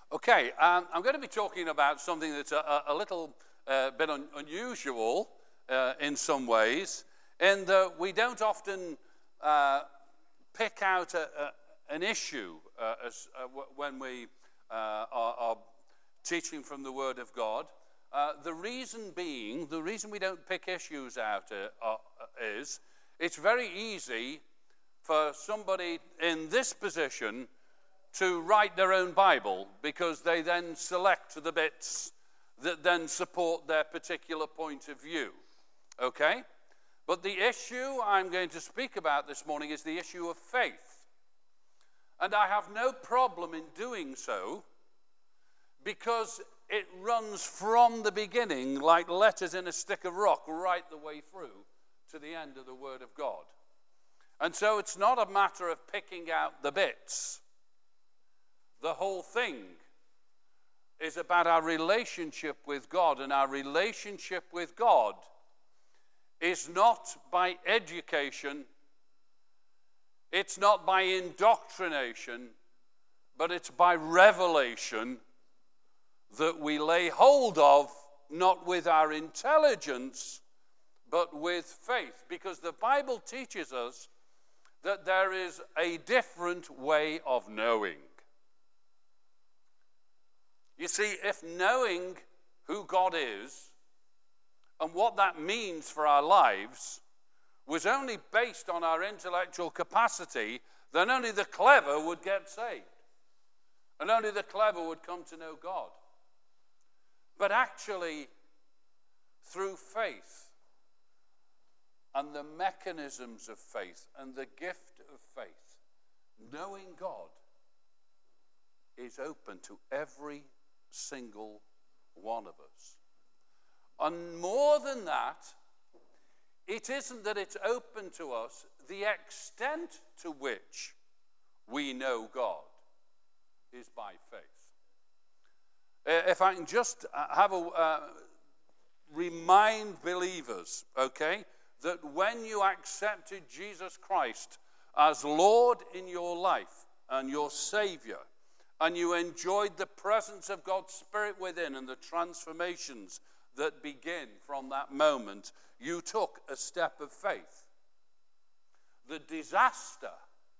Okay, I'm going to be talking about something that's a little bit unusual in some ways, in that we don't often pick out an issue when we are teaching from the Word of God. The reason we don't pick issues out is it's very easy for somebody in this position to write their own Bible, because they then select the bits that then support their particular point of view. Okay? But the issue I'm going to speak about this morning is the issue of faith. And I have no problem in doing so, because it runs from the beginning like letters in a stick of rock right the way through to the end of the Word of God. And so it's not a matter of picking out the bits. The whole thing is about our relationship with God, and our relationship with God is not by education, it's not by indoctrination, but it's by revelation that we lay hold of, not with our intelligence, but with faith. Because the Bible teaches us that there is a different way of knowing. You see, if knowing who God is and what that means for our lives was only based on our intellectual capacity, then only the clever would get saved. And only the clever would come to know God. But actually, through faith and the mechanisms of faith and the gift of faith, knowing God is open to every single one of us. And more than that, it isn't that it's open to us, the extent to which we know God is by faith. If I can just have remind believers, okay, that when you accepted Jesus Christ as Lord in your life and your Savior, and you enjoyed the presence of God's Spirit within and the transformations that begin from that moment, you took a step of faith. The disaster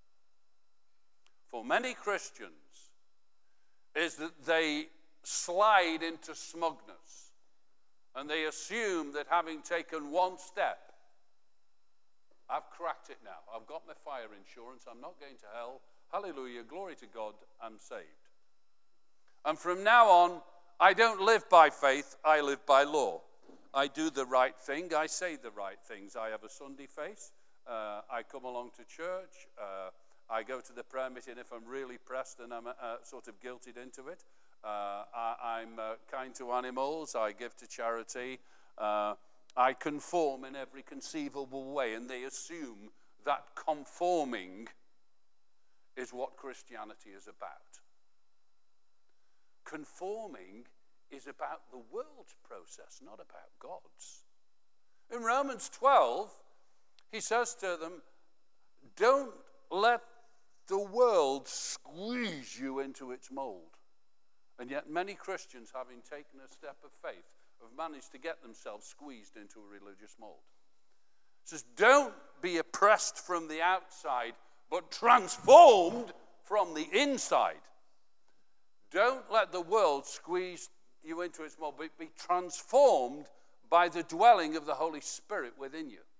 for many Christians is that they slide into smugness, and they assume that having taken one step, I've cracked it now, I've got my fire insurance, I'm not going to hell, hallelujah, glory to God, I'm saved. And from now on, I don't live by faith, I live by law. I do the right thing, I say the right things. I have a Sunday face, I come along to church, I go to the prayer meeting if I'm really pressed and I'm sort of guilted into it. I'm kind to animals, I give to charity, I conform in every conceivable way, and they assume that conforming is what Christianity is about. Conforming is about the world's process, not about God's. In Romans 12, he says to them, don't let the world squeeze you into its mold. And yet many Christians, having taken a step of faith, have managed to get themselves squeezed into a religious mold. It says, don't be oppressed from the outside, but transformed from the inside. Don't let the world squeeze you into its mold, but be transformed by the dwelling of the Holy Spirit within you.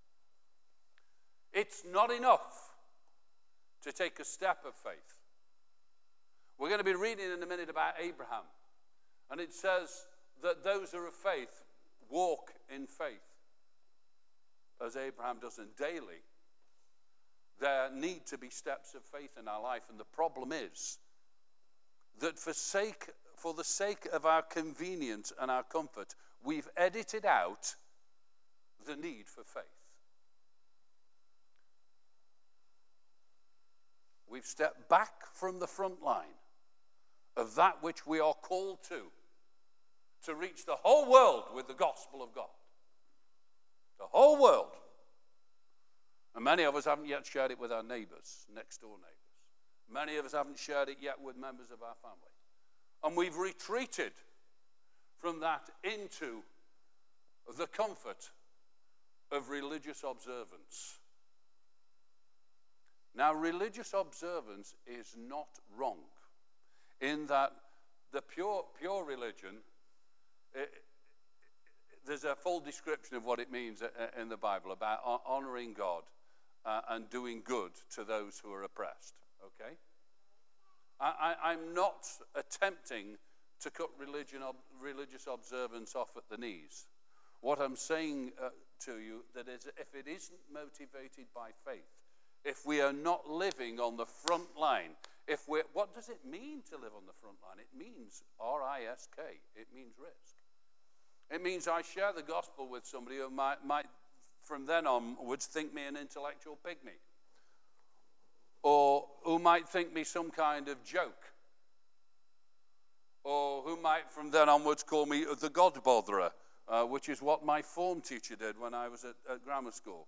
It's not enough to take a step of faith. We're going to be reading in a minute about Abraham, and it says that those who are of faith walk in faith, as Abraham does, and daily there need to be steps of faith in our life. And the problem is that for the sake of our convenience and our comfort, we've edited out the need for faith. We've stepped back from the front line of that which we are called to reach the whole world with the gospel of God. The whole world. And many of us haven't yet shared it with our neighbors, next door neighbors. Many of us haven't shared it yet with members of our family. And we've retreated from that into the comfort of religious observance. Now, religious observance is not wrong, in that the pure religion, there's a full description of what it means in the Bible about honoring God and doing good to those who are oppressed. Okay? I'm not attempting to cut religious observance off at the knees. What I'm saying to you, that is, if it isn't motivated by faith, if we are not living on the front line, what does it mean to live on the front line? It means risk. It means risk. It means I share the gospel with somebody who might from then onwards think me an intellectual pygmy, or who might think me some kind of joke, or who might from then onwards call me the God botherer, which is what my form teacher did when I was at grammar school.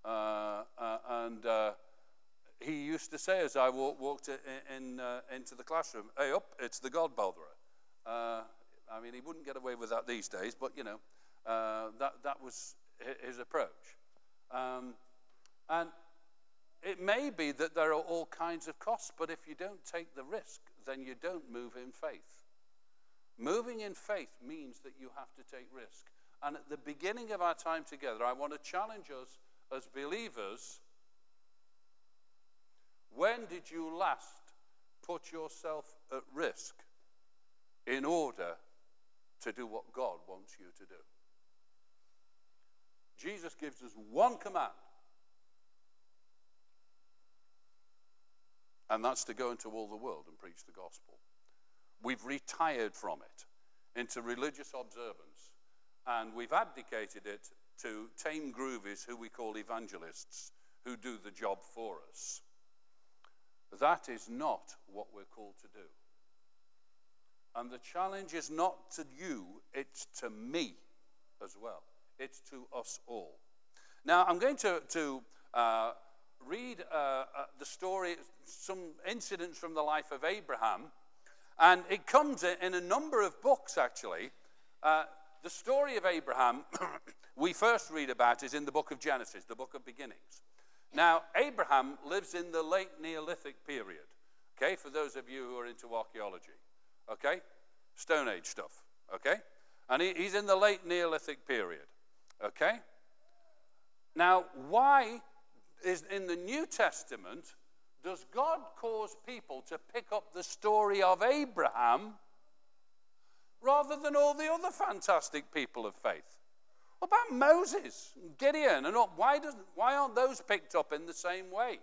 He used to say as I walked into the classroom, "Hey up, it's the God botherer." I mean, he wouldn't get away with that these days, but, that was his approach. And it may be that there are all kinds of costs, but if you don't take the risk, then you don't move in faith. Moving in faith means that you have to take risk. And at the beginning of our time together, I want to challenge us as believers. When did you last put yourself at risk in order to do what God wants you to do? Jesus gives us one command, and that's to go into all the world and preach the gospel. We've retired from it into religious observance, and we've abdicated it to tame groovies who we call evangelists, who do the job for us. That is not what we're called to do. And the challenge is not to you, it's to me as well. It's to us all. Now, I'm going to read the story, some incidents from the life of Abraham, and it comes in a number of books, actually. The story of Abraham, we first read about is in the book of Genesis, the book of beginnings. Now, Abraham lives in the late Neolithic period, okay, for those of you who are into archaeology, okay? Stone Age stuff, okay? And he's in the late Neolithic period, okay? Now, why is in the New Testament does God cause people to pick up the story of Abraham rather than all the other fantastic people of faith? What about Moses, Gideon, and all? Why aren't those picked up in the same way?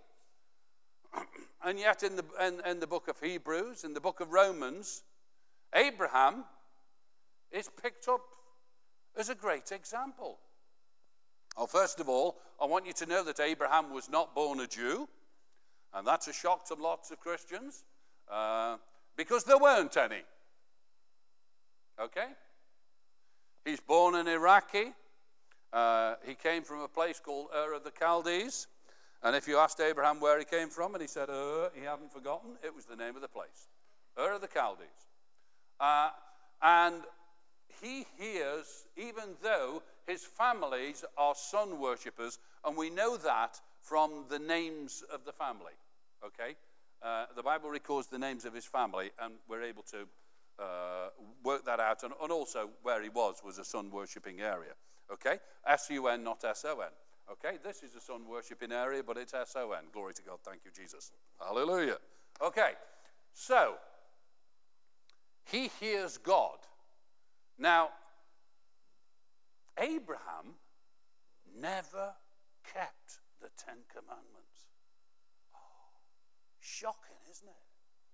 And yet in the book of Hebrews, in the book of Romans, Abraham is picked up as a great example. Well, first of all, I want you to know that Abraham was not born a Jew, and that's a shock to lots of Christians, because there weren't any. Okay? He's born an Iraqi. He came from a place called Ur of the Chaldees. And if you asked Abraham where he came from, and he said, he hadn't forgotten, it was the name of the place. Ur of the Chaldees. And he hears, even though his families are sun worshippers, and we know that from the names of the family. Okay? The Bible records the names of his family, and we're able to work that out, and also where he was a sun worshipping area. Okay? S-U-N, not S-O-N. Okay? This is a sun worshipping area, but it's S-O-N. Glory to God. Thank you, Jesus. Hallelujah. Okay. So, he hears God. Now, Abraham never kept the Ten Commandments. Oh, shocking, isn't it?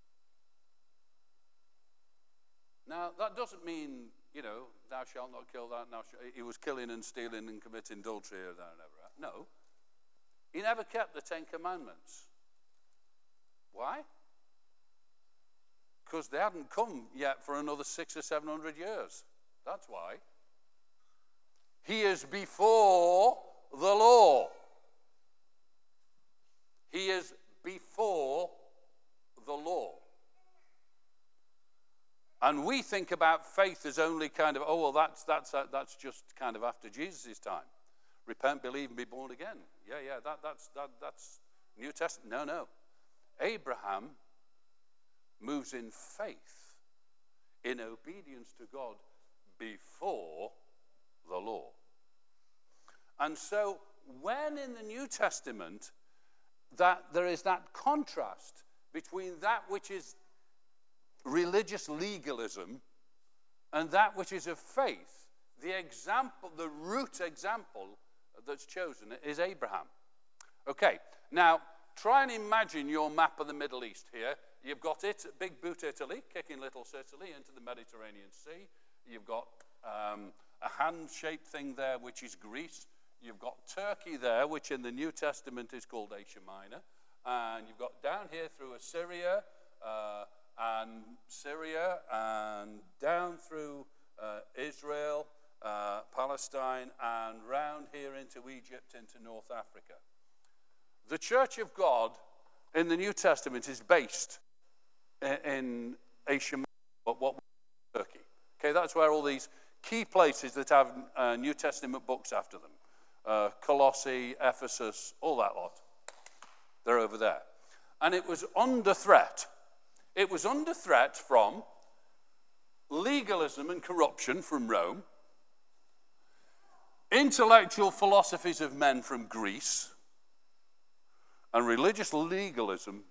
Now, that doesn't mean, thou shalt not kill that. He was killing and stealing and committing adultery. No. He never kept the Ten Commandments. Why? Because they hadn't come yet for another 600 or 700 years. That's why. He is before the law. He is before the law. And we think about faith as only kind of, oh, well, that's just kind of after Jesus' time. Repent, believe, and be born again. Yeah, that's New Testament. No. Abraham moves in faith, in obedience to God before the law. And so when in the New Testament that there is that contrast between that which is religious legalism and that which is of faith, the example, the root example that's chosen is Abraham. Okay, now try and imagine your map of the Middle East here. You've got it, Big Boot Italy, kicking Little Sicily into the Mediterranean Sea. You've got a hand-shaped thing there, which is Greece. You've got Turkey there, which in the New Testament is called Asia Minor. And you've got down here through Assyria and Syria and down through Israel, Palestine, and round here into Egypt, into North Africa. The Church of God in the New Testament is based in Asia Minor, what Turkey. Okay, that's where all these key places that have New Testament books after them, Colossae, Ephesus, all that lot, they're over there. And it was under threat. It was under threat from legalism and corruption from Rome, intellectual philosophies of men from Greece, and religious legalism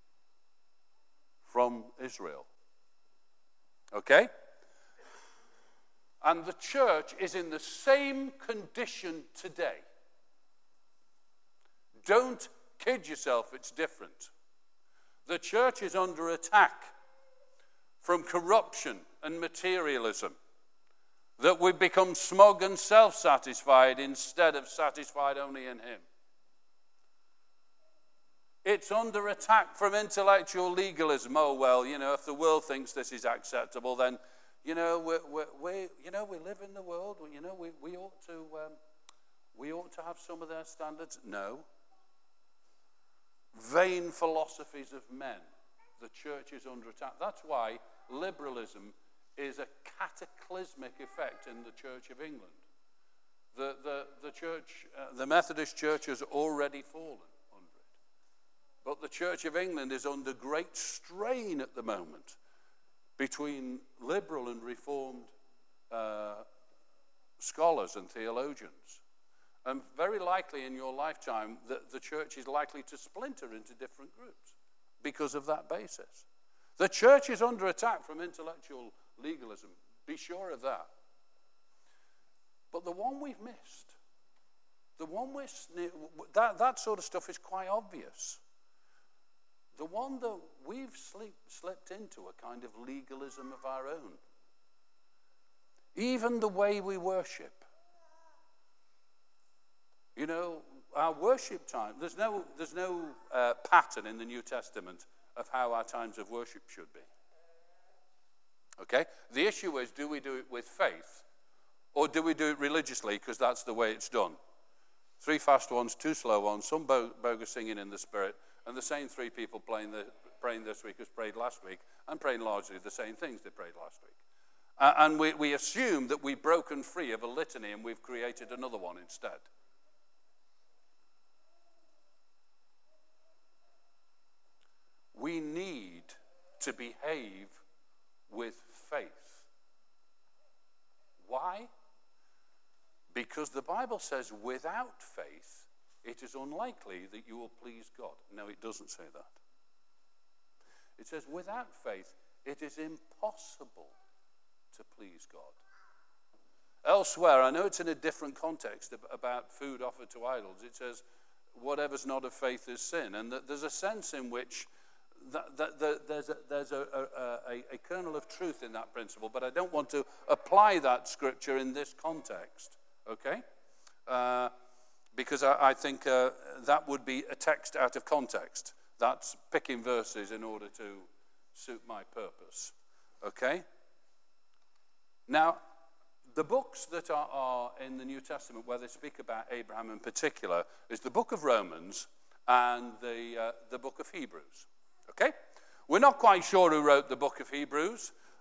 from Israel. Okay? And the church is in the same condition today. Don't kid yourself, it's different. The church is under attack from corruption and materialism, that we become smug and self-satisfied instead of satisfied only in Him. It's under attack from intellectual legalism. Oh, well, if the world thinks this is acceptable, then, we live in the world. We ought to have some of their standards. No. Vain philosophies of men. The church is under attack. That's why liberalism is a cataclysmic effect in the Church of England. The church, the Methodist Church has already fallen under it. But the Church of England is under great strain at the moment between liberal and reformed scholars and theologians. And very likely in your lifetime, the church is likely to splinter into different groups because of that basis. The church is under attack from intellectual legalism. Be sure of that. But the one we've missed, that sort of stuff is quite obvious. The one that we've slipped into a kind of legalism of our own. Even the way we worship. Our worship time, there's no pattern in the New Testament of how our times of worship should be. Okay? The issue is, do we do it with faith? Or do we do it religiously because that's the way it's done? 3 fast ones, 2 slow ones, some bogus singing in the Spirit, and the same 3 people praying this week as prayed last week, and praying largely the same things they prayed last week. And we assume that we've broken free of a litany and we've created another one instead. We need to behave with faith. Why? Because the Bible says without faith, it is unlikely that you will please God. No, it doesn't say that. It says without faith, it is impossible to please God. Elsewhere, I know it's in a different context about food offered to idols. It says whatever's not of faith is sin. And there's a sense in which there's a kernel of truth in that principle, but I don't want to apply that scripture in this context, okay? Because I think that would be a text out of context. That's picking verses in order to suit my purpose, okay? Now, the books that are in the New Testament where they speak about Abraham in particular is the book of Romans and the book of Hebrews. Okay? We're not quite sure who wrote the book of Hebrews.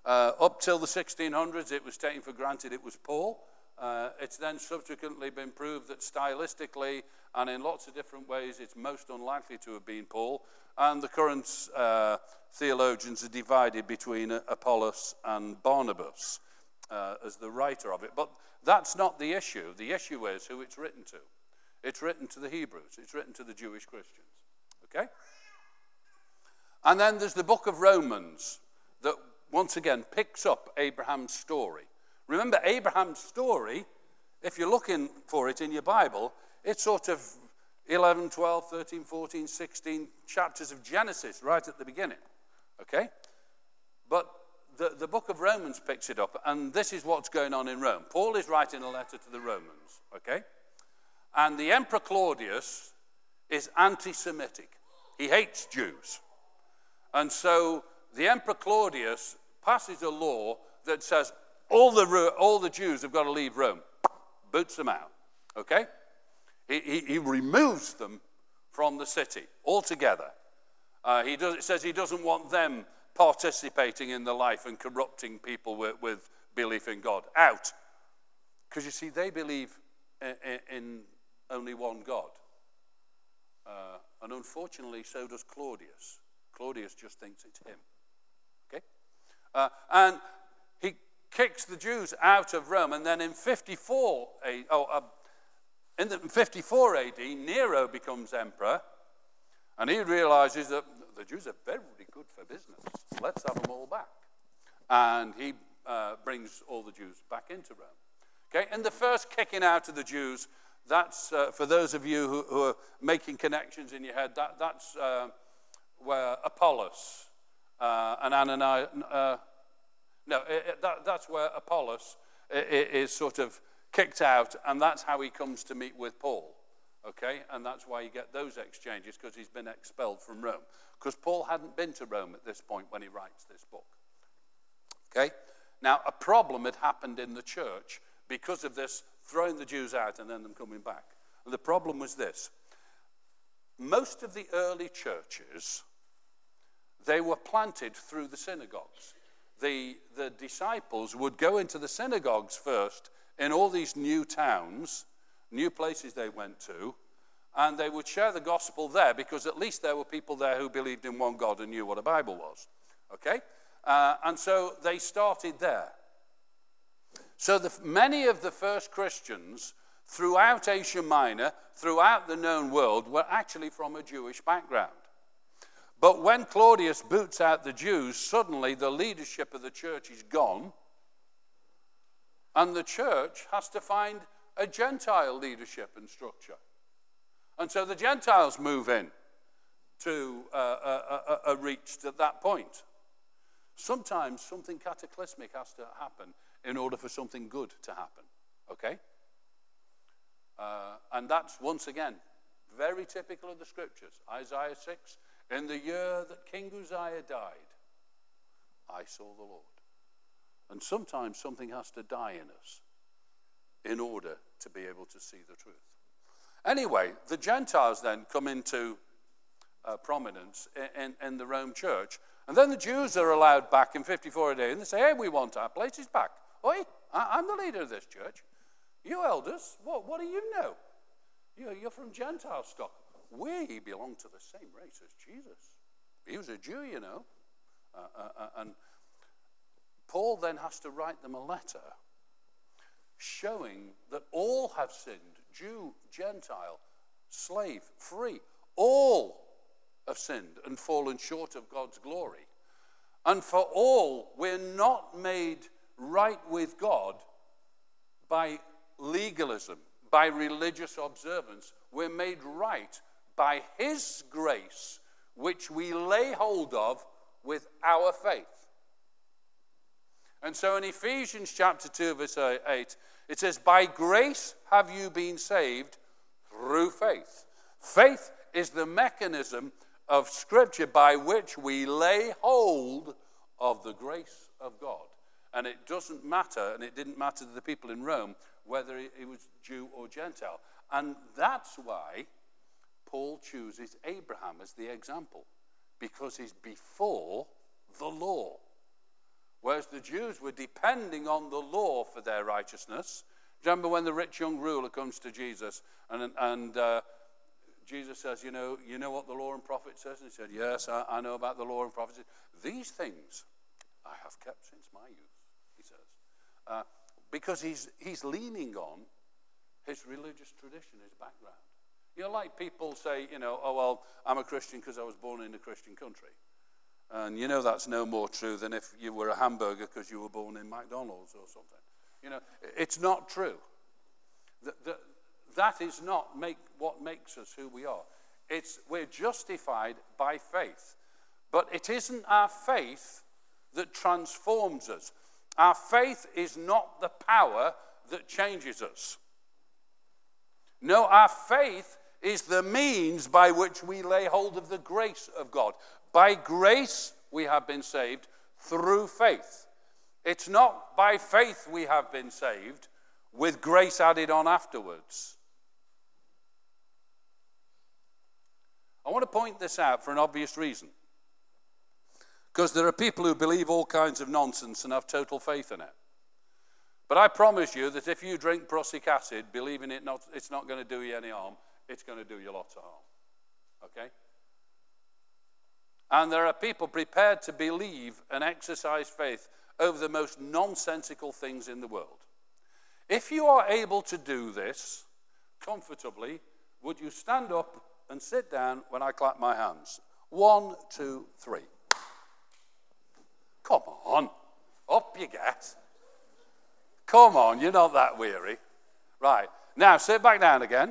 Up till the 1600s, it was taken for granted it was Paul. It's then subsequently been proved that stylistically and in lots of different ways it's most unlikely to have been Paul. And the current theologians are divided between Apollos and Barnabas as the writer of it. But that's not the issue. The issue is who it's written to. It's written to the Hebrews. It's written to the Jewish Christians. Okay? And then there's the book of Romans that once again picks up Abraham's story. Remember, Abraham's story, if you're looking for it in your Bible, it's sort of 11, 12, 13, 14, 16 chapters of Genesis right at the beginning. Okay? But the book of Romans picks it up, and this is what's going on in Rome. Paul is writing a letter to the Romans. Okay? And the Emperor Claudius is anti-Semitic. He hates Jews. And so the Emperor Claudius passes a law that says all the Jews have got to leave Rome. Boots them out. Okay? He removes them from the city altogether. It says he doesn't want them participating in the life and corrupting people with belief in God. Out. Because you see, they believe in only one God. And unfortunately, so does Claudius. Claudius just thinks it's him. Okay? And he kicks the Jews out of Rome. And then in 54 AD, Nero becomes emperor. And he realizes that the Jews are very good for business. Let's have them all back. And he brings all the Jews back into Rome. Okay? And the first kicking out of the Jews, that's, for those of you who are making connections in your head, that's where Apollos and Ananias... that's where Apollos is sort of kicked out, and that's how he comes to meet with Paul. Okay? And that's why you get those exchanges, because he's been expelled from Rome. Because Paul hadn't been to Rome at this point when he writes this book. Okay? Now, a problem had happened in the church because of this throwing the Jews out and then them coming back. And the problem was this. Most of the early churches, they were planted through the synagogues. The disciples would go into the synagogues first in all these new towns, new places they went to, and they would share the gospel there because at least there were people there who believed in one God and knew what a Bible was. Okay? And so they started there. So many of the first Christians throughout Asia Minor, throughout the known world, were actually from a Jewish background. But when Claudius boots out the Jews, suddenly the leadership of the church is gone, and the church has to find a Gentile leadership and structure. And so the Gentiles move in to a reach at that point. Sometimes something cataclysmic has to happen in order for something good to happen. Okay? And that's, once again, very typical of the scriptures. Isaiah 6, in the year that King Uzziah died, I saw the Lord. And sometimes something has to die in us in order to be able to see the truth. Anyway, the Gentiles then come into prominence in the Rome church. And then the Jews are allowed back in 54 AD, and they say, hey, we want our places back. Oi, I'm the leader of this church. You elders, what do you know? You're from Gentile stock. We belong to the same race as Jesus. He was a Jew, you know. And Paul then has to write them a letter showing that all have sinned, Jew, Gentile, slave, free. All have sinned and fallen short of God's glory. And for all, we're not made right with God by legalism, by religious observance. We're made right by his grace, which we lay hold of with our faith. And so in Ephesians chapter 2, verse 8, it says, by grace have you been saved through faith. Faith is the mechanism of Scripture by which we lay hold of the grace of God. And it doesn't matter, and it didn't matter to the people in Rome, whether he was Jew or Gentile. And that's why Paul chooses Abraham as the example, because he's before the law. Whereas the Jews were depending on the law for their righteousness. Remember when the rich young ruler comes to Jesus and Jesus says, you know what the law and prophets says? And he said, yes, I know about the law and prophets. These things I have kept since my youth, he says. Because he's leaning on his religious tradition, his background. Like people say, oh, well, I'm a Christian because I was born in a Christian country. And that's no more true than if you were a hamburger because you were born in McDonald's or something. It's not true. That is not what makes us who we are. We're justified by faith. But it isn't our faith that transforms us. Our faith is not the power that changes us. No, our faith is the means by which we lay hold of the grace of God. By grace we have been saved through faith. It's not by faith we have been saved with grace added on afterwards. I want to point this out for an obvious reason. Because there are people who believe all kinds of nonsense and have total faith in it. But I promise you that if you drink prussic acid, believing it's not going to do you any harm, it's going to do you lots of harm. Okay? And there are people prepared to believe and exercise faith over the most nonsensical things in the world. If you are able to do this comfortably, would you stand up and sit down when I clap my hands? 1, 2, 3. Come on, up you get. Come on, you're not that weary. Right, now sit back down again.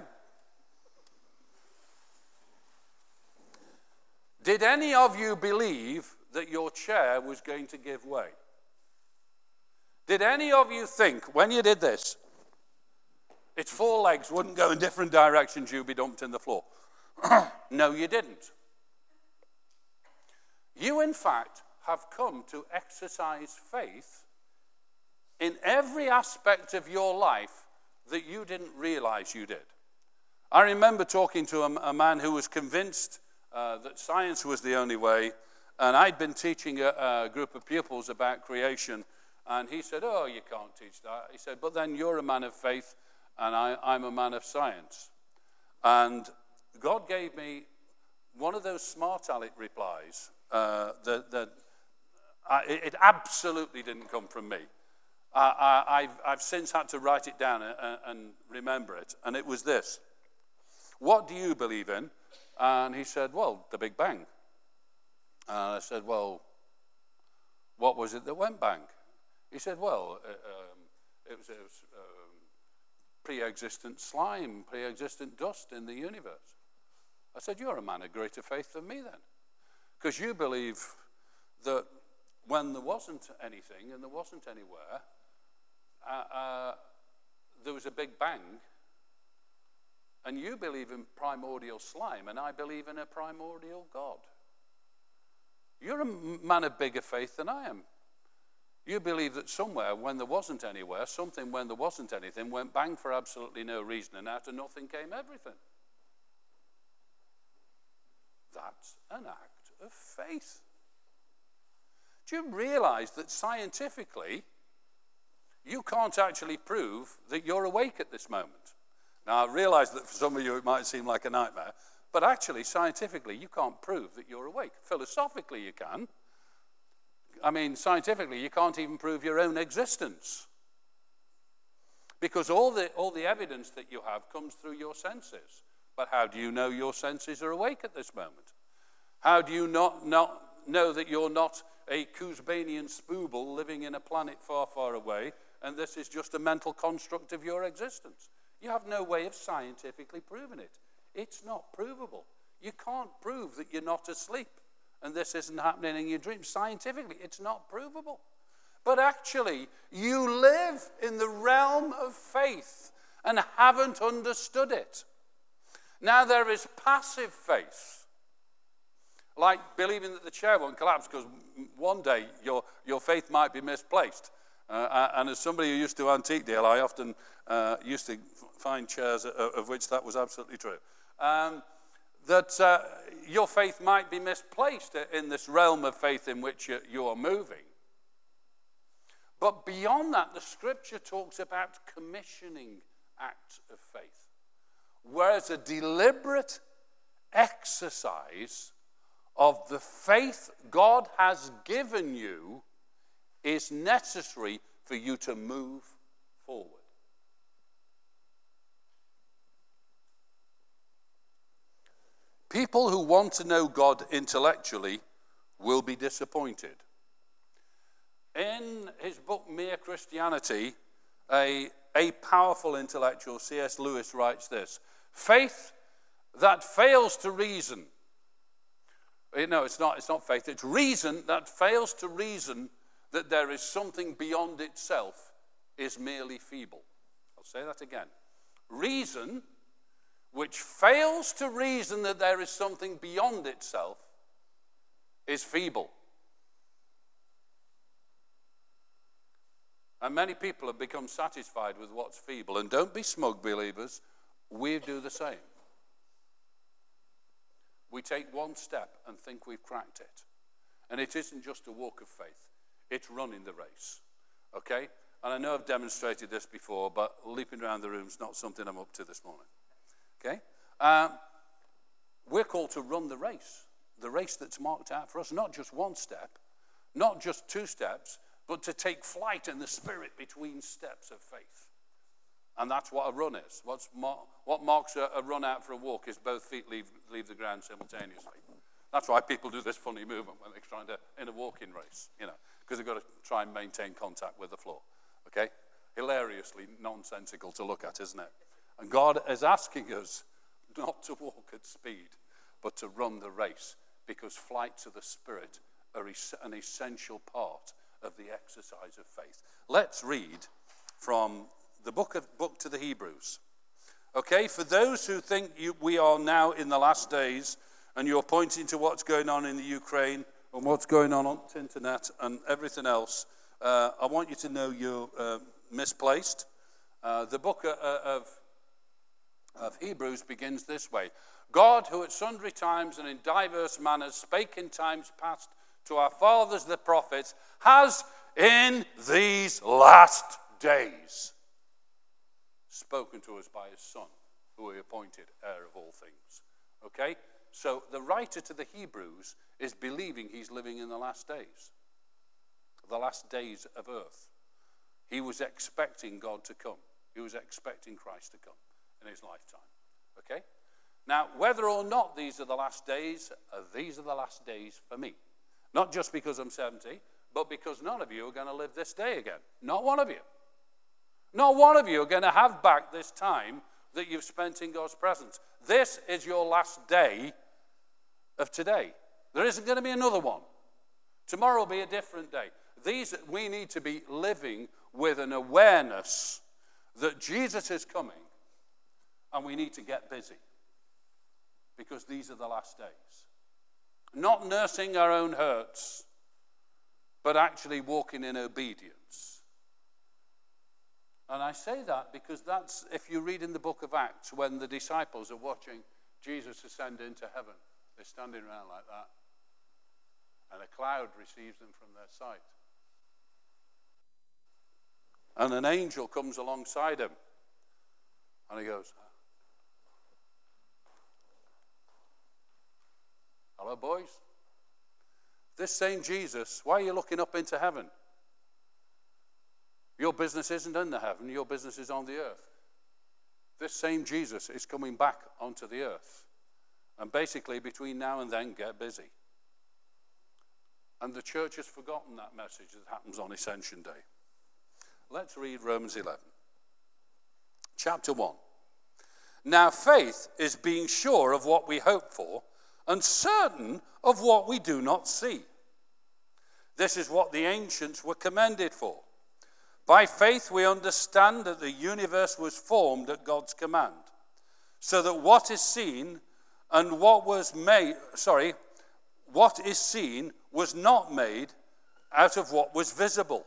Did any of you believe that your chair was going to give way? Did any of you think, when you did this, its 4 legs wouldn't go in different directions, you'd be dumped in the floor? No, you didn't. You, in fact, have come to exercise faith in every aspect of your life that you didn't realize you did. I remember talking to a man who was convinced that science was the only way, and I'd been teaching a group of pupils about creation, and he said, oh, you can't teach that. He said, but then you're a man of faith, and I'm a man of science. And God gave me one of those smart aleck replies it absolutely didn't come from me. I've since had to write it down and remember it, and it was this. What do you believe in? And he said, well, the Big Bang. And I said, well, what was it that went bang? He said, well, it was pre-existent slime, pre-existent dust in the universe. I said, you're a man of greater faith than me then. Because you believe that when there wasn't anything and there wasn't anywhere, there was a Big Bang. And you believe in primordial slime, and I believe in a primordial God. You're a man of bigger faith than I am. You believe that somewhere, when there wasn't anywhere, something when there wasn't anything, went bang for absolutely no reason, and out of nothing came everything. That's an act of faith. Do you realize that scientifically, you can't actually prove that you're awake at this moment? Now, I realize that for some of you it might seem like a nightmare, but actually, scientifically, you can't prove that you're awake. Philosophically, you can. I mean, scientifically, you can't even prove your own existence. Because all the evidence that you have comes through your senses. But how do you know your senses are awake at this moment? How do you not know that you're not a Kuzbanian spoobel living in a planet far, far away, and this is just a mental construct of your existence? You have no way of scientifically proving it. It's not provable. You can't prove that you're not asleep and this isn't happening in your dreams. Scientifically, it's not provable. But actually, you live in the realm of faith and haven't understood it. Now, there is passive faith, like believing that the chair won't collapse because one day your faith might be misplaced. And as somebody who used to antique deal, I often used to find chairs of which that was absolutely true. That your faith might be misplaced in this realm of faith in which you are moving. But beyond that, the scripture talks about commissioning acts of faith. Whereas a deliberate exercise of the faith God has given you is necessary for you to move forward. People who want to know God intellectually will be disappointed. In his book, Mere Christianity, a powerful intellectual, C.S. Lewis, writes this: faith that fails to reason. No, it's not faith. It's reason that fails to reason that there is something beyond itself is merely feeble. I'll say that again. Reason which fails to reason that there is something beyond itself is feeble. And many people have become satisfied with what's feeble. And don't be smug, believers. We do the same. We take one step and think we've cracked it. And it isn't just a walk of faith. It's running the race. Okay? And I know I've demonstrated this before, but leaping around the room is not something I'm up to this morning. Okay? We're called to run the race that's marked out for us. Not just one step, not just two steps, but to take flight in the spirit between steps of faith. And that's what a run is. What marks a run out for a walk is both feet leave the ground simultaneously. That's why people do this funny movement when they're trying to, in a walking race, because they've got to try and maintain contact with the floor. Okay? Hilariously nonsensical to look at, isn't it? And God is asking us not to walk at speed, but to run the race, because flight to the Spirit are an essential part of the exercise of faith. Let's read from the book to the Hebrews. Okay, for those who think we are now in the last days, and you're pointing to what's going on in the Ukraine and what's going on the internet and everything else, I want you to know you're misplaced. The book of Hebrews begins this way: God, who at sundry times and in diverse manners spake in times past to our fathers the prophets, has in these last days spoken to us by his Son, who he appointed heir of all things. Okay? So the writer to the Hebrews is believing he's living in the last days of earth. He was expecting God to come. He was expecting Christ to come in his lifetime. Okay? Now, whether or not these are the last days for me. Not just because I'm 70, but because none of you are going to live this day again. Not one of you. Not one of you are going to have back this time that you've spent in God's presence. This is your last day of today. There isn't going to be another one. Tomorrow will be a different day. We need to be living with an awareness that Jesus is coming, and we need to get busy, because these are the last days. Not nursing our own hurts, but actually walking in obedience. And I say that because that's, if you read in the book of Acts, when the disciples are watching Jesus ascend into heaven, they're standing around like that, and a cloud receives them from their sight. And an angel comes alongside him, and he goes, "Hello, boys. This same Jesus, why are you looking up into heaven? Your business isn't in the heaven, your business is on the earth. This same Jesus is coming back onto the earth. And basically, between now and then, get busy." And the church has forgotten that message that happens on Ascension Day. Let's read Romans 11. Chapter 1. Now faith is being sure of what we hope for, and certain of what we do not see. This is what the ancients were commended for. By faith we understand that the universe was formed at God's command, so that what is seen was not made out of what was visible.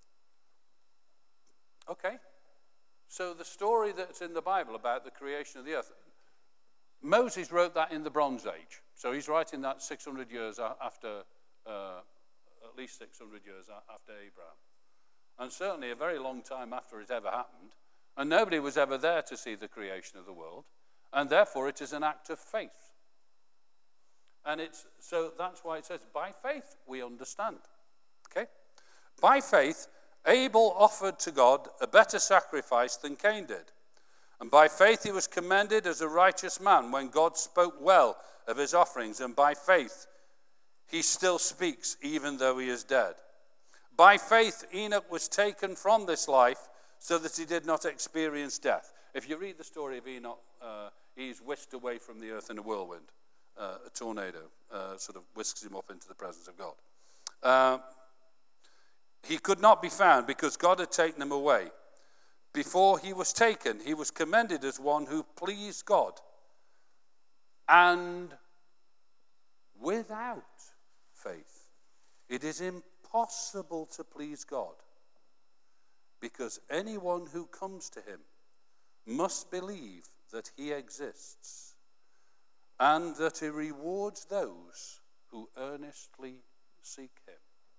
Okay? So the story that's in the Bible about the creation of the earth, Moses wrote that in the Bronze Age. So he's writing that 600 years after, at least 600 years after Abraham. and certainly a very long time after it ever happened, and nobody was ever there to see the creation of the world, and therefore it is an act of faith. And so that's why it says, by faith we understand. Okay? By faith, Abel offered to God a better sacrifice than Cain did. And by faith he was commended as a righteous man when God spoke well of his offerings. And by faith he still speaks even though he is dead. By faith Enoch was taken from this life so that he did not experience death. If you read the story of Enoch, he's whisked away from the earth in a whirlwind. A tornado sort of whisks him up into the presence of God. He could not be found because God had taken him away. Before he was taken, he was commended as one who pleased God. And without faith, it is impossible to please God, because anyone who comes to him must believe that he exists and that he rewards those who earnestly seek him.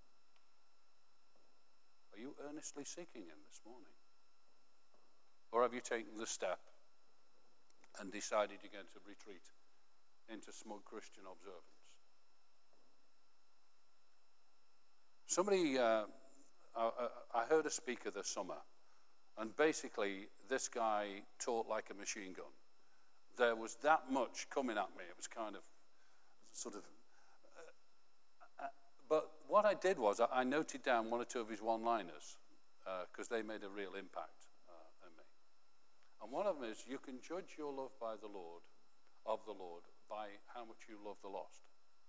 Are you earnestly seeking him this morning? Or have you taken the step and decided you're going to retreat into smug Christian observance? I heard a speaker this summer, and basically this guy taught like a machine gun. There was that much coming at me. It was kind of sort of... but what I did was I noted down one or two of his one-liners because they made a real impact on me. And one of them is, you can judge your love by the Lord, of the Lord, by how much you love the lost.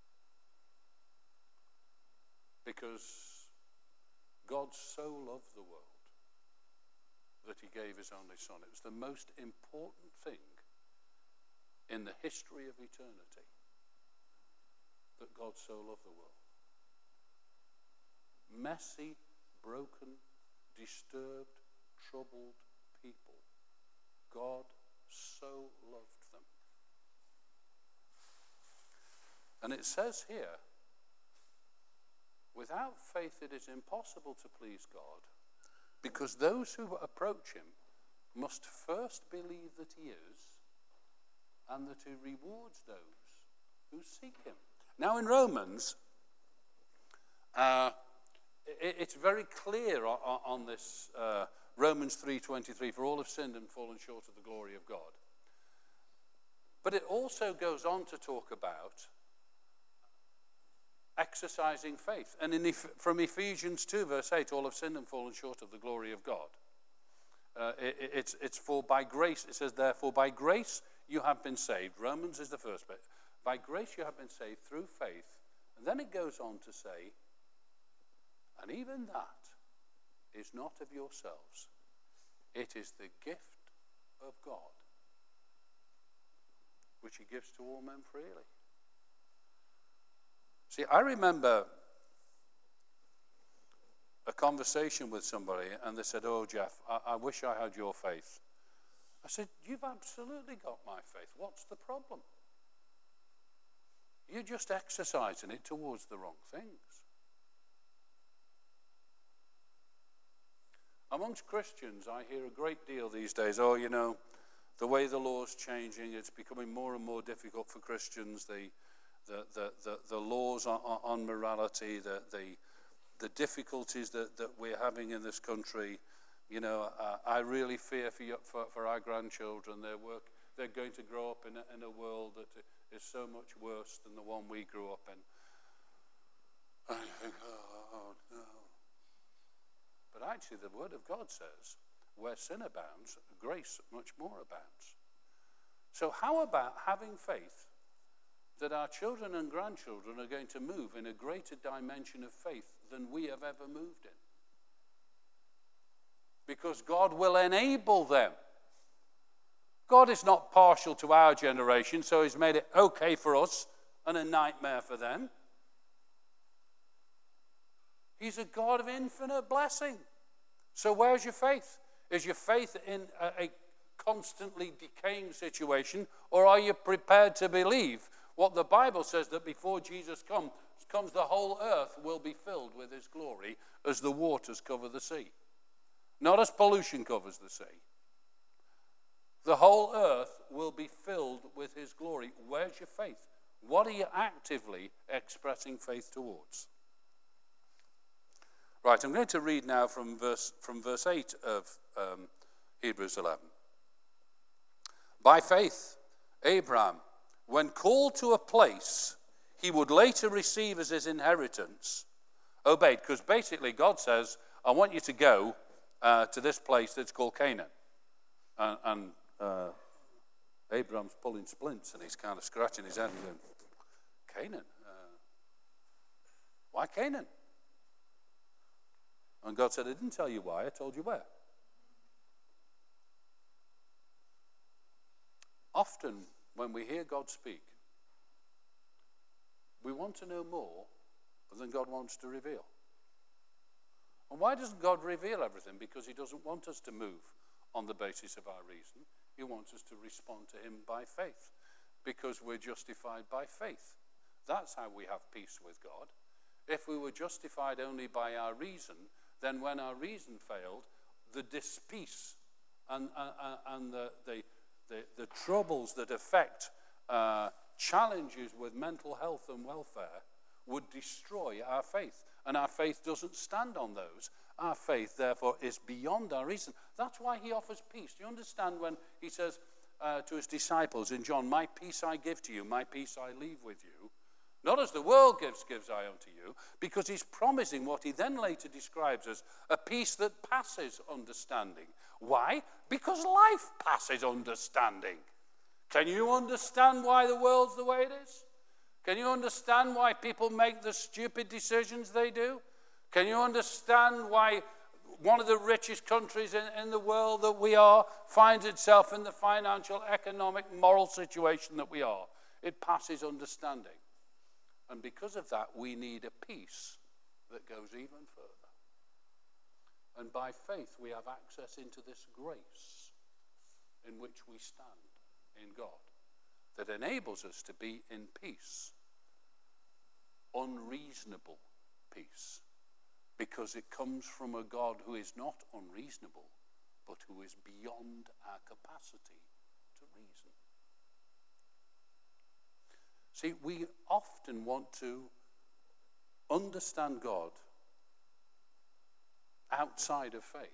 Because God so loved the world that he gave his only son. It was the most important thing in the history of eternity, that God so loved the world. Messy, broken, disturbed, troubled people. God so loved them. And it says here, without faith it is impossible to please God, because those who approach him must first believe that he is, and that he rewards those who seek him. Now in Romans, it's very clear on this, Romans 3:23, for all have sinned and fallen short of the glory of God. But it also goes on to talk about exercising faith. And from Ephesians 2, verse 8, all have sinned and fallen short of the glory of God. It's for by grace, it says, therefore by grace you have been saved. Romans is the first bit. By grace you have been saved through faith. And then it goes on to say, and even that is not of yourselves. It is the gift of God, which he gives to all men freely. See, I remember a conversation with somebody, and they said, oh, Jeff, I wish I had your faith. I said, you've absolutely got my faith. What's the problem? You're just exercising it towards the wrong things. Amongst Christians, I hear a great deal these days, oh, you know, the way the law's changing, it's becoming more and more difficult for Christians. The laws on morality, the difficulties that we're having in this country, you know, I really fear for our grandchildren. They're going to grow up in a world that is so much worse than the one we grew up in. I think, oh no. But actually the Word of God says, where sin abounds, grace much more abounds. So how about having faith that our children and grandchildren are going to move in a greater dimension of faith than we have ever moved in? Because God will enable them. God is not partial to our generation, so he's made it okay for us and a nightmare for them. He's a God of infinite blessing. So where's your faith? Is your faith in a constantly decaying situation, or are you prepared to believe what the Bible says, that before Jesus comes, the whole earth will be filled with his glory as the waters cover the sea? not as pollution covers the sea. The whole earth will be filled with his glory. Where's your faith? What are you actively expressing faith towards? Right, I'm going to read now from verse 8 of Hebrews 11. By faith, Abraham, when called to a place he would later receive as his inheritance, obeyed. Because basically God says, I want you to go to this place that's called Canaan. And Abraham's pulling splints and he's kind of scratching his head and going, Canaan? Why Canaan? And God said, I didn't tell you why, I told you where. Often, when we hear God speak, we want to know more than God wants to reveal. And why doesn't God reveal everything? Because he doesn't want us to move on the basis of our reason. He wants us to respond to him by faith, because we're justified by faith. That's how we have peace with God. If we were justified only by our reason, then when our reason failed, the dispeace and the troubles that affect challenges with mental health and welfare would destroy our faith. And our faith doesn't stand on those. Our faith, therefore, is beyond our reason. That's why he offers peace. Do you understand when he says to his disciples in John, my peace I give to you, my peace I leave with you? Not as the world gives I unto you, because he's promising what he then later describes as a peace that passes understanding. Why? Because life passes understanding. Can you understand why the world's the way it is? Can you understand why people make the stupid decisions they do? Can you understand why one of the richest countries in the world that we are finds itself in the financial, economic, moral situation that we are? It passes understanding. And because of that, we need a peace that goes even further. And by faith, we have access into this grace in which we stand in God that enables us to be in peace, unreasonable peace, because it comes from a God who is not unreasonable, but who is beyond our capacity to reason. See, we often want to understand God outside of faith.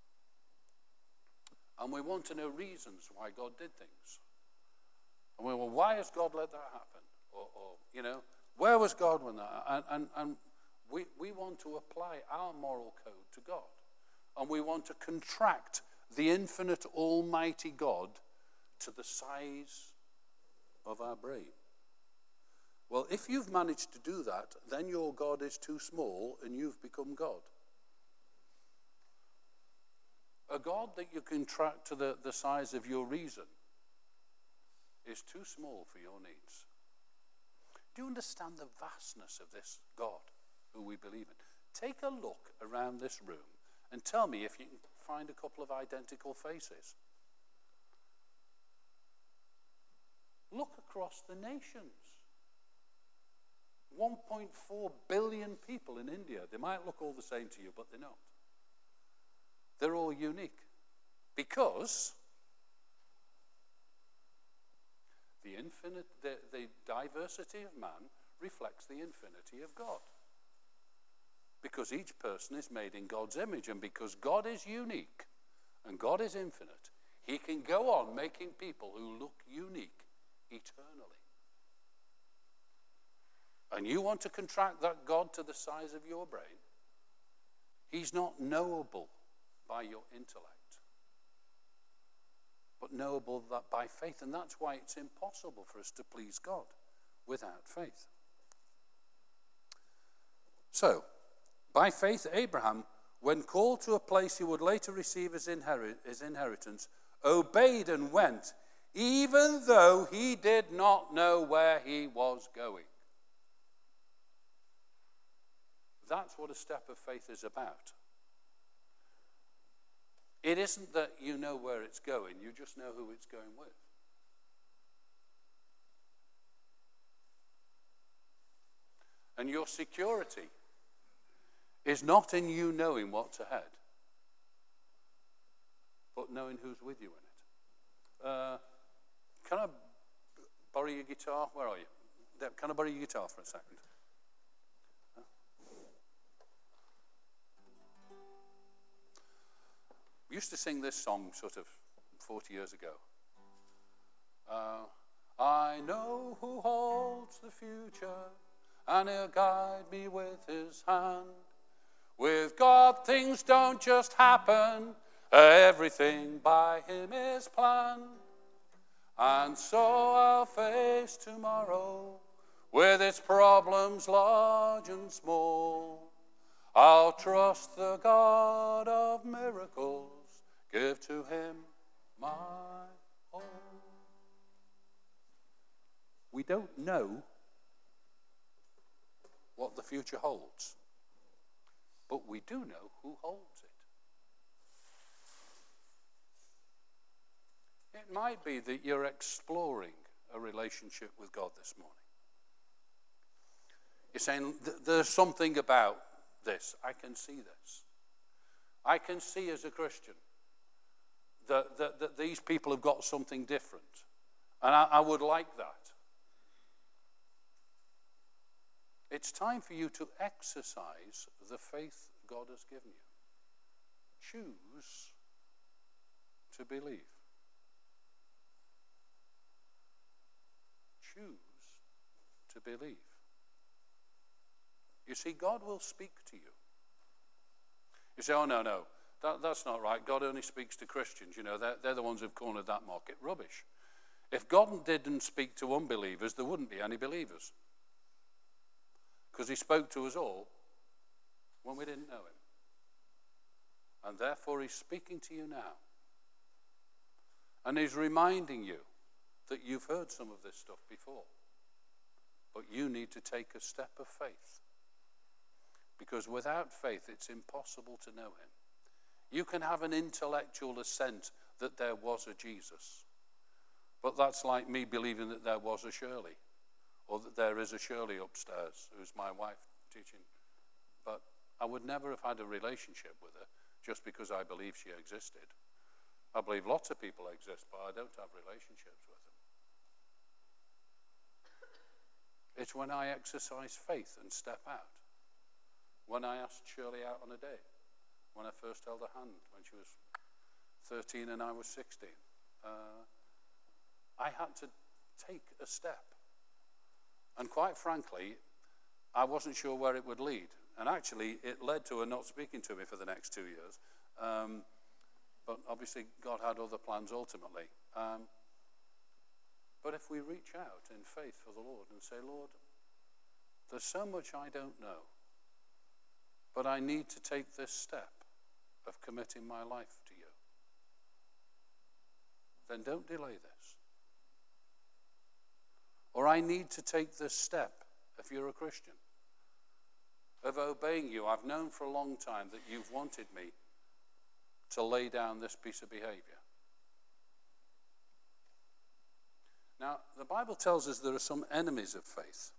And we want to know reasons why God did things. And we well, why has God let that happen? Or where was God when that? And we want to apply our moral code to God. And we want to contract the infinite almighty God to the size of our brain. Well, if you've managed to do that, then your God is too small and you've become God. A God that you contract to the size of your reason is too small for your needs. Do you understand the vastness of this God who we believe in? Take a look around this room and tell me if you can find a couple of identical faces. Look across the nations. 1.4 billion people in India. They might look all the same to you, but they're not. They're all unique because the diversity of man reflects the infinity of God. Because each person is made in God's image, and because God is unique and God is infinite, he can go on making people who look unique eternally. And you want to contract that God to the size of your brain? He's not knowable by your intellect, but knowable by faith. And that's why it's impossible for us to please God without faith. So, by faith, Abraham, when called to a place he would later receive his inheritance, obeyed and went, even though he did not know where he was going. That's what a step of faith is about. It isn't that you know where it's going, you just know who it's going with. And your security is not in you knowing what's ahead. but knowing who's with you in it. Can I borrow your guitar? Where are you? Deb, can I borrow your guitar for a second? We used to sing this song sort of 40 years ago. I know who holds the future, and he'll guide me with his hand. With God, things don't just happen. Everything by him is planned. And so I'll face tomorrow with its problems large and small. I'll trust the God of miracles, give to him my all. We don't know what the future holds, but we do know who holds it. It might be that you're exploring a relationship with God this morning. You're saying, there's something about this. I can see this. I can see as a Christian that these people have got something different. And I would like that. It's time for you to exercise the faith God has given you. Choose to believe. Choose to believe. You see, God will speak to you. You say, oh, no, that's not right. God only speaks to Christians. You know, they're the ones who've cornered that market. Rubbish. If God didn't speak to unbelievers, there wouldn't be any believers. Because he spoke to us all when we didn't know him. And therefore he's speaking to you now. And he's reminding you that you've heard some of this stuff before. But you need to take a step of faith. Because without faith, it's impossible to know him. You can have an intellectual assent that there was a Jesus. But that's like me believing that there was a Shirley. Or that there is a Shirley upstairs, who's my wife teaching. But I would never have had a relationship with her just because I believe she existed. I believe lots of people exist, but I don't have relationships with them. It's when I exercise faith and step out. When I asked Shirley out on a date. When I first held her hand when she was 13 and I was 16. I had to take a step. And quite frankly, I wasn't sure where it would lead. And actually, it led to her not speaking to me for the next 2 years. But obviously, God had other plans ultimately. But if we reach out in faith for the Lord and say, Lord, there's so much I don't know, but I need to take this step of committing my life to you, then don't delay this. Or I need to take this step, if you're a Christian, of obeying you. I've known for a long time that you've wanted me to lay down this piece of behavior. Now, the Bible tells us there are some enemies of faith.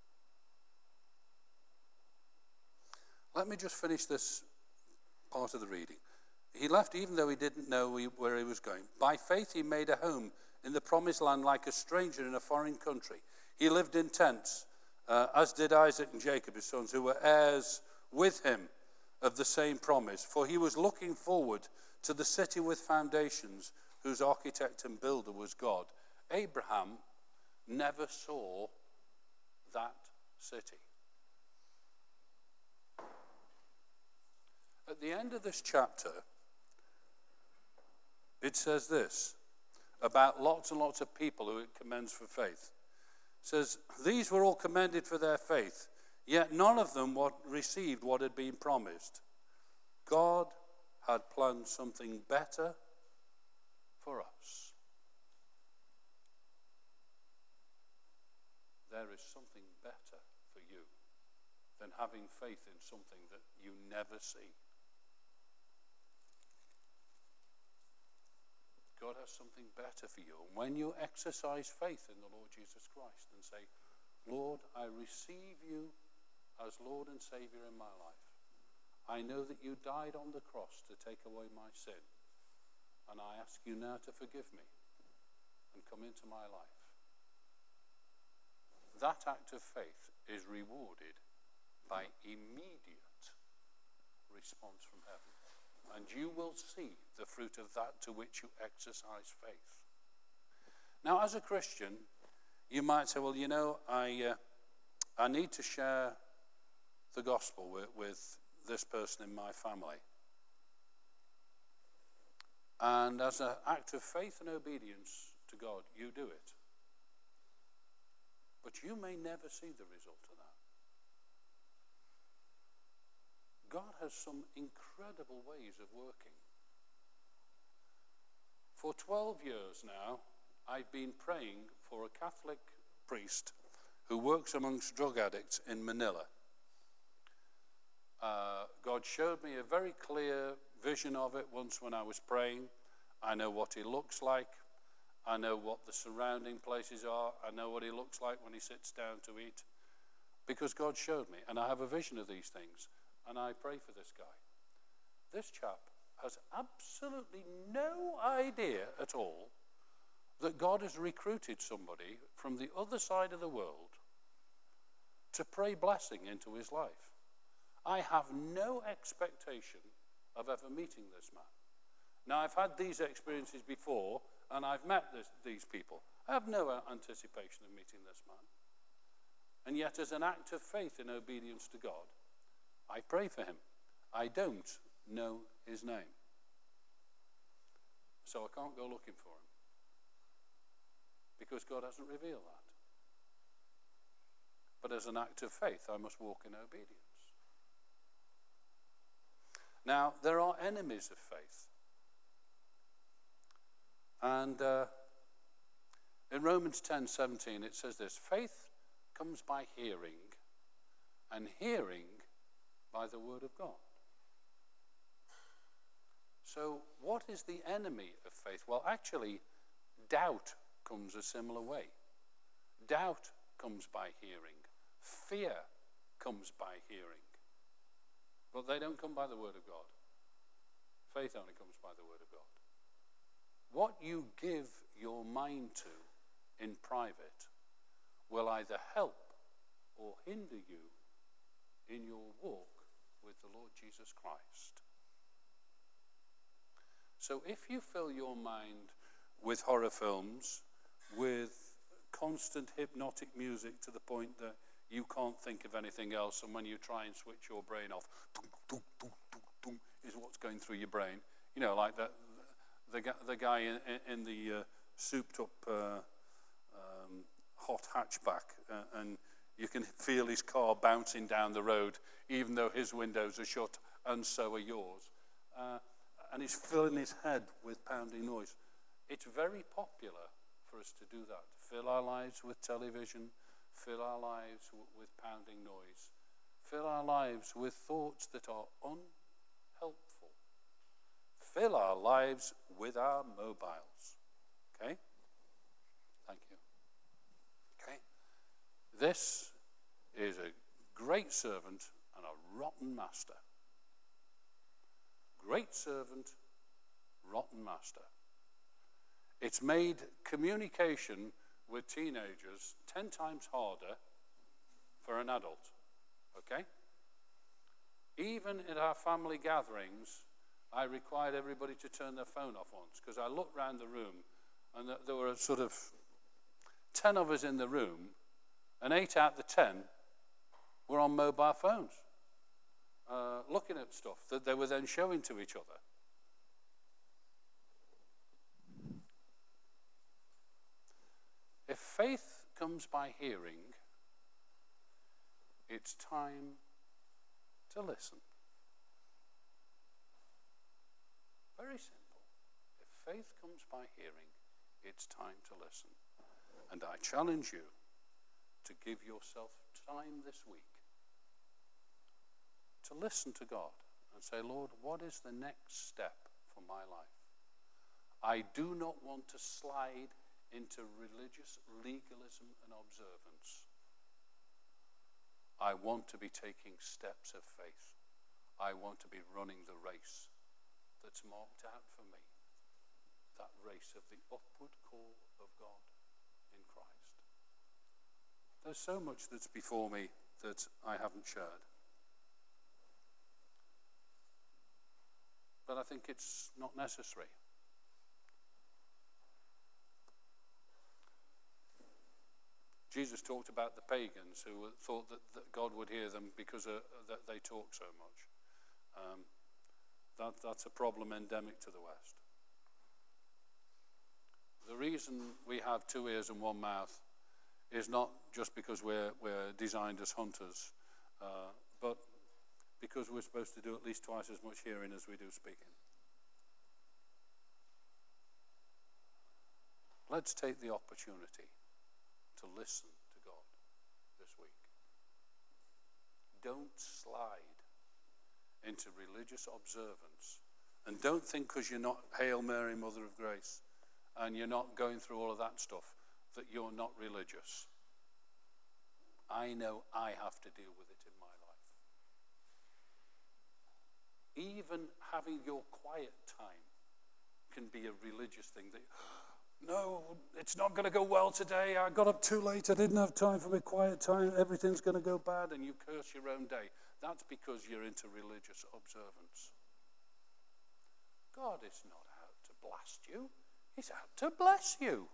Let me just finish this part of the reading. He left even though he didn't know where he was going. By faith he made a home in the promised land like a stranger in a foreign country. He lived in tents, as did Isaac and Jacob, his sons, who were heirs with him of the same promise. For he was looking forward to the city with foundations, whose architect and builder was God. Abraham never saw that city. At the end of this chapter, it says this about lots and lots of people who it commends for faith. It says, these were all commended for their faith, yet none of them received what had been promised. God had planned something better for us. There is something better for you than having faith in something that you never see. God has something better for you. And when you exercise faith in the Lord Jesus Christ and say, Lord, I receive you as Lord and Savior in my life. I know that you died on the cross to take away my sin. and I ask you now to forgive me and come into my life. That act of faith is rewarded by immediate response from heaven. And you will see the fruit of that to which you exercise faith. Now, as a Christian, you might say, well, you know, I need to share the gospel with this person in my family. And as an act of faith and obedience to God, you do it. But you may never see the result of that. God has some incredible ways of working. For 12 years now, I've been praying for a Catholic priest who works amongst drug addicts in Manila. God showed me a very clear vision of it once when I was praying. I know what he looks like. I know what the surrounding places are. I know what he looks like when he sits down to eat. Because God showed me. And I have a vision of these things. And I pray for this guy. This chap has absolutely no idea at all that God has recruited somebody from the other side of the world to pray blessing into his life. I have no expectation of ever meeting this man. Now, I've had these experiences before, and I've met these people. I have no anticipation of meeting this man. And yet, as an act of faith in obedience to God, I pray for him. I don't know his name. So I can't go looking for him. Because God hasn't revealed that. But as an act of faith, I must walk in obedience. Now, there are enemies of faith. And in Romans 10:17, it says this: faith comes by hearing, and hearing by the word of God. So what is the enemy of faith? Well, actually, doubt comes a similar way. Doubt comes by hearing. Fear comes by hearing. But they don't come by the word of God. Faith only comes by the word of God. What you give your mind to in private will either help or hinder you in your walk with the Lord Jesus Christ. So if you fill your mind with horror films, with constant hypnotic music to the point that you can't think of anything else, and when you try and switch your brain off, is what's going through your brain. You know, like that, the guy in the souped-up hot hatchback, and you can feel his car bouncing down the road, even though his windows are shut, and so are yours. And he's filling his head with pounding noise. It's very popular for us to do that, to fill our lives with television, fill our lives with pounding noise, fill our lives with thoughts that are unhelpful, fill our lives with our mobiles. Okay? Thank you. Okay? This is a great servant and a rotten master. Great servant, rotten master. It's made communication with teenagers 10 times harder for an adult. Okay? Even in our family gatherings, I required everybody to turn their phone off once, because I looked around the room and there were sort of 10 of us in the room, and 8 out of the 10 were on mobile phones, looking at stuff that they were then showing to each other. If faith comes by hearing, it's time to listen. Very simple. If faith comes by hearing, it's time to listen. And I challenge you to give yourself time this week to listen to God and say, Lord, what is the next step for my life? I do not want to slide into religious legalism and observance. I want to be taking steps of faith. I want to be running the race that's marked out for me. that race of the upward call of God in Christ. There's so much that's before me that I haven't shared. But I think it's not necessary. Jesus talked about the pagans who thought that God would hear them because that they talk so much. That's a problem endemic to the West. The reason we have 2 ears and 1 mouth is not just because we're designed as hunters, but because we're supposed to do at least twice as much hearing as we do speaking. Let's take the opportunity to listen to God this week. Don't slide into religious observance. And don't think because you're not Hail Mary, Mother of Grace, and you're not going through all of that stuff, that you're not religious. I know I have to deal with it in my life. Even having your quiet time can be a religious thing. No, it's not going to go well today. I got up too late. I didn't have time for my quiet time. Everything's going to go bad, and you curse your own day. That's because you're into religious observance. God is not out to blast you. He's out to bless you.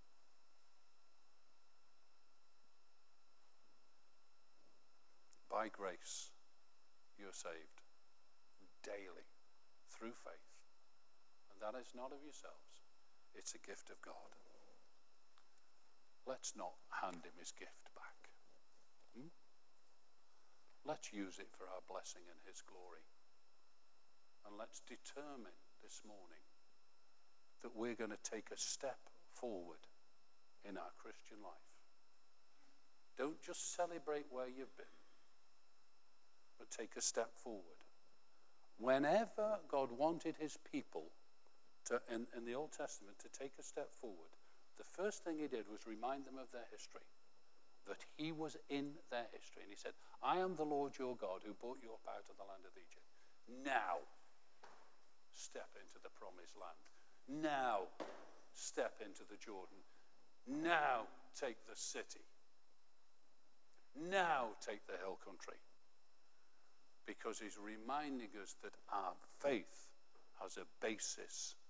By grace, you're saved daily through faith. And that is not of yourselves. It's a gift of God. Let's not hand him his gift back. Let's use it for our blessing and his glory. And let's determine this morning that we're going to take a step forward in our Christian life. Don't just celebrate where you've been, but take a step forward. Whenever God wanted his people in the Old Testament to take a step forward, the first thing he did was remind them of their history, that he was in their history. And he said, I am the Lord your God who brought you up out of the land of Egypt. Now, step into the promised land. Now, step into the Jordan. Now, take the city. Now, take the hill country. Because he's reminding us that our faith has a basis